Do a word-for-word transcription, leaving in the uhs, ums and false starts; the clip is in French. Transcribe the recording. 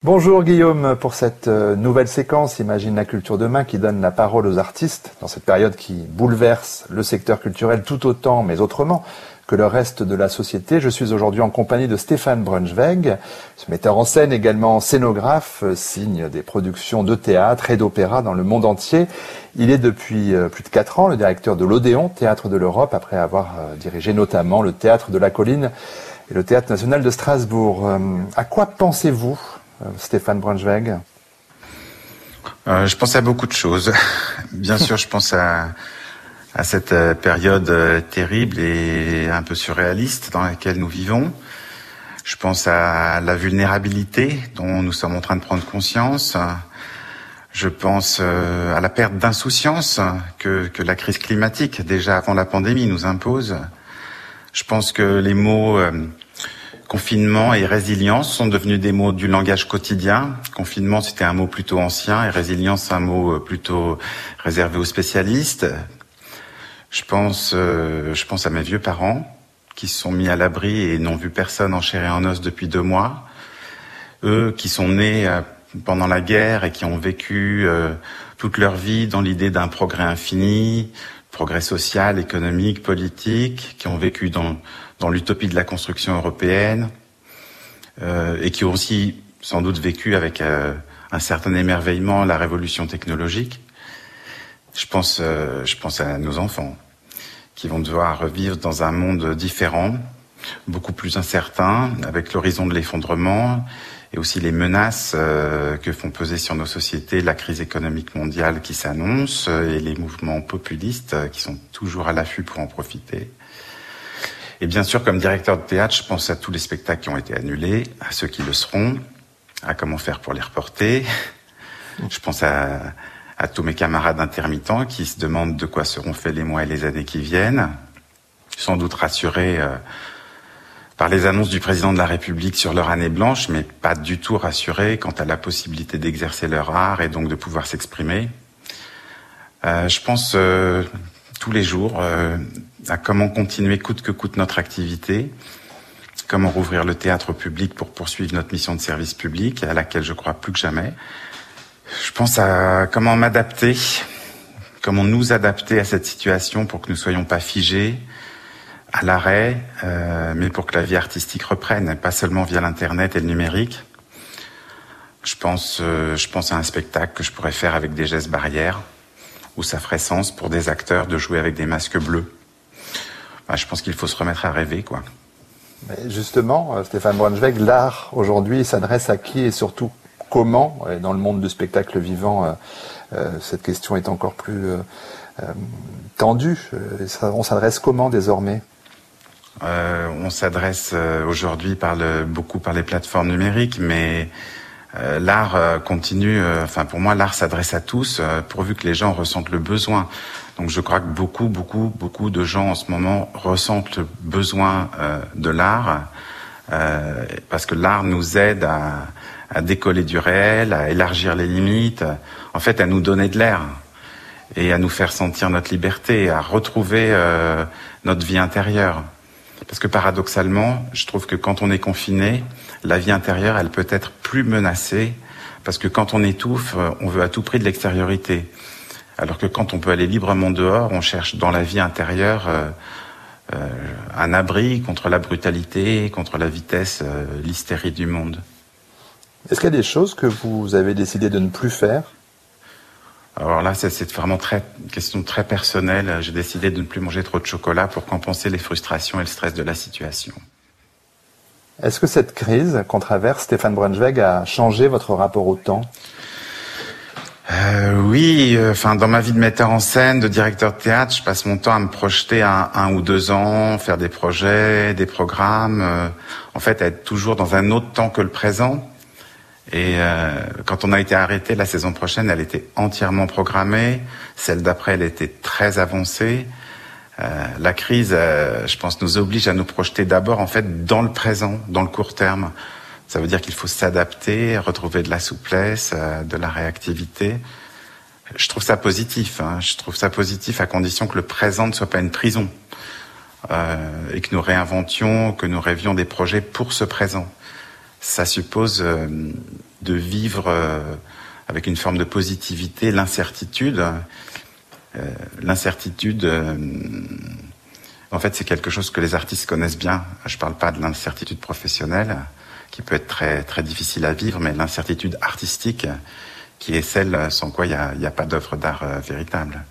Bonjour Guillaume, pour cette nouvelle séquence Imagine la culture demain qui donne la parole aux artistes dans cette période qui bouleverse le secteur culturel tout autant mais autrement que le reste de la société. Je suis aujourd'hui en compagnie de Stéphane Brunschweig, ce metteur en scène également scénographe, signe des productions de théâtre et d'opéra dans le monde entier. Il est depuis plus de quatre ans le directeur de l'Odéon, Théâtre de l'Europe, après avoir dirigé notamment le Théâtre de la Colline et le Théâtre national de Strasbourg. À quoi pensez-vous, Stéphane Brunschweig? euh, Je pense à beaucoup de choses. Bien sûr, je pense à, à cette période terrible et un peu surréaliste dans laquelle nous vivons. Je pense à la vulnérabilité dont nous sommes en train de prendre conscience. Je pense à la perte d'insouciance que, que la crise climatique, déjà avant la pandémie, nous impose. Je pense que les mots euh, confinement et résilience sont devenus des mots du langage quotidien. Confinement, c'était un mot plutôt ancien et résilience, un mot plutôt réservé aux spécialistes. Je pense, euh, je pense à mes vieux parents qui se sont mis à l'abri et n'ont vu personne en chair et en os depuis deux mois. Eux qui sont nés euh, pendant la guerre et qui ont vécu euh, toute leur vie dans l'idée d'un progrès infini, progrès social, économique, politique, qui ont vécu dans dans l'utopie de la construction européenne, euh, et qui ont aussi sans doute vécu avec euh, un certain émerveillement la révolution technologique. Je pense, euh, je pense à nos enfants, qui vont devoir vivre dans un monde différent, beaucoup plus incertain, avec l'horizon de l'effondrement, et aussi les menaces euh, que font peser sur nos sociétés la crise économique mondiale qui s'annonce, et les mouvements populistes euh, qui sont toujours à l'affût pour en profiter. Et bien sûr, comme directeur de théâtre, je pense à tous les spectacles qui ont été annulés, à ceux qui le seront, à comment faire pour les reporter. Je pense à, à tous mes camarades intermittents qui se demandent de quoi seront faits les mois et les années qui viennent, sans doute rassurés euh, par les annonces du président de la République sur leur année blanche, mais pas du tout rassurés quant à la possibilité d'exercer leur art et donc de pouvoir s'exprimer. Euh, je pense euh, tous les jours euh, à comment continuer coûte que coûte notre activité, comment rouvrir le théâtre public pour poursuivre notre mission de service public, à laquelle je crois plus que jamais. Je pense à comment m'adapter, comment nous adapter à cette situation pour que nous ne soyons pas figés, à l'arrêt, euh, mais pour que la vie artistique reprenne, pas seulement via l'Internet et le numérique. Je pense, euh, je pense à un spectacle que je pourrais faire avec des gestes barrières, où ça ferait sens pour des acteurs de jouer avec des masques bleus. Bah, je pense qu'il faut se remettre à rêver, quoi. Mais justement, Stéphane Brunschweig, l'art aujourd'hui s'adresse à qui et surtout comment? Et dans le monde du spectacle vivant, euh, euh, cette question est encore plus euh, euh, tendue. Euh, ça, on s'adresse comment désormais? euh, On s'adresse euh, aujourd'hui par le, beaucoup par les plateformes numériques, mais euh, l'art euh, continue. Euh, enfin, pour moi, l'art s'adresse à tous, euh, pourvu que les gens ressentent le besoin. Donc je crois que beaucoup, beaucoup, beaucoup de gens en ce moment ressentent le besoin euh, de l'art, euh, parce que l'art nous aide à, à décoller du réel, à élargir les limites, en fait à nous donner de l'air et à nous faire sentir notre liberté, à retrouver euh, notre vie intérieure. Parce que paradoxalement, je trouve que quand on est confiné, la vie intérieure, elle peut être plus menacée, parce que quand on étouffe, on veut à tout prix de l'extériorité. Alors que quand on peut aller librement dehors, on cherche dans la vie intérieure euh, euh, un abri contre la brutalité, contre la vitesse, euh, l'hystérie du monde. Est-ce qu'il y a des choses que vous avez décidé de ne plus faire? Alors là, c'est, c'est vraiment très, une question très personnelle. J'ai décidé de ne plus manger trop de chocolat pour compenser les frustrations et le stress de la situation. Est-ce que cette crise qu'on traverse, Stéphane Brunschweig, a changé votre rapport au temps? Euh, oui, enfin euh, dans ma vie de metteur en scène, de directeur de théâtre, je passe mon temps à me projeter à un, un ou deux ans, faire des projets, des programmes, euh, en fait à être toujours dans un autre temps que le présent. Et euh, quand on a été arrêté, la saison prochaine, elle était entièrement programmée, celle d'après, elle était très avancée. Euh, la crise, euh, je pense, nous oblige à nous projeter d'abord en fait dans le présent, dans le court terme. Ça veut dire qu'il faut s'adapter, retrouver de la souplesse, euh, de la réactivité. Je trouve ça positif. Hein. Je trouve ça positif à condition que le présent ne soit pas une prison euh, et que nous réinventions, que nous rêvions des projets pour ce présent. ça suppose euh, de vivre euh, avec une forme de positivité l'incertitude. Euh, l'incertitude, euh, en fait, c'est quelque chose que les artistes connaissent bien. Je ne parle pas de l'incertitude professionnelle, qui peut être très, très difficile à vivre, mais l'incertitude artistique, qui est celle sans quoi il n'y a, il y a pas d'œuvre d'art euh, véritable.